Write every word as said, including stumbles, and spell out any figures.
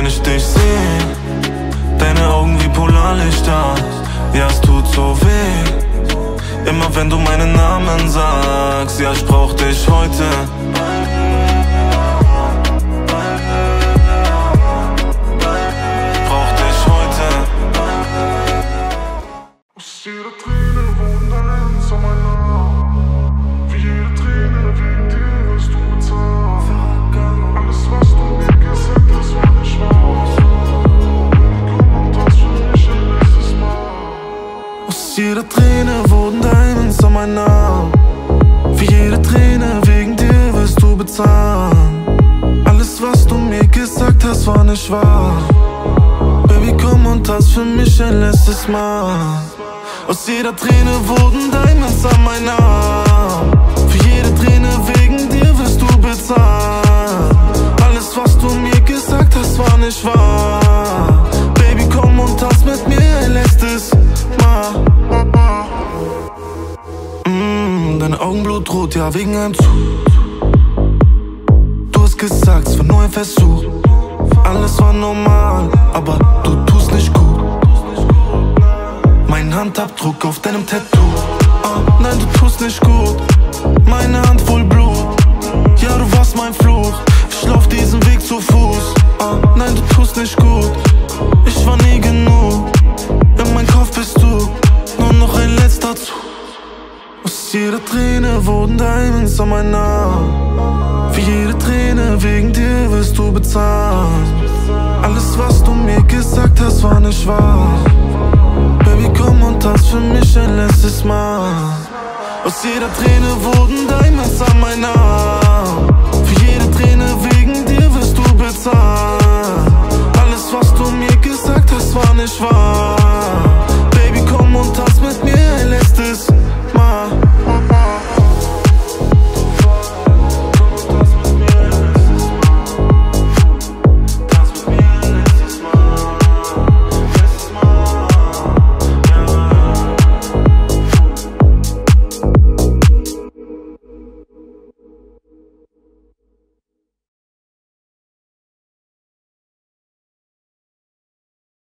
wenn ich dich seh. Deine Augen wie Polarlichter, ja es tut so weh. Immer wenn du meinen Namen sagst, ja ich brauch dich heute. Brauch dich heute. Aus jeder Träne wohnt ein Ernst an mein Namen. Für jede Träne wegen dir wirst du bezahlen. Alles was du mir gesagt hast war nicht wahr. Komm und das für mich ein letztes Mal. Aus jeder Träne wurden Diamonds an mein Namen. Für jede Träne wegen dir wirst du bezahlen. Alles was du mir gesagt hast war nicht wahr. Baby komm und tanz für mich ein letztes Mal. Aus jeder Träne wurden Diamonds an mein Namen. Für jede Träne wegen dir wirst du bezahlen. Alles was du mir gesagt hast war nicht wahr. Baby komm und tanz mit mir ein letztes Mal. Mm, deine Augen blutrot, ja wegen einem Zug. Du hast gesagt, es war nur ein Versuch. Alles war normal, aber du tust nicht gut. Mein Handabdruck auf deinem Tattoo. Oh, nein, du tust nicht gut. Meine Hand voll Blut. Ja, du warst mein Fluch. Ich lauf diesen Weg zu Fuß. Oh, nein, du tust nicht gut. Ich war nie genug. In meinem Kopf bist du nur noch ein letzter Zug. Aus jeder Träne wurden Diamonds an mein Namen. Für jede Träne wegen dir wirst du bezahlen. Alles was du mir gesagt hast war nicht wahr. Baby komm und tanz für mich ein letztes Mal. Aus jeder Träne wurden Diamonds an mein Namen. Für jede Träne wegen dir wirst du bezahlen. Alles was du mir gesagt hast war nicht wahr.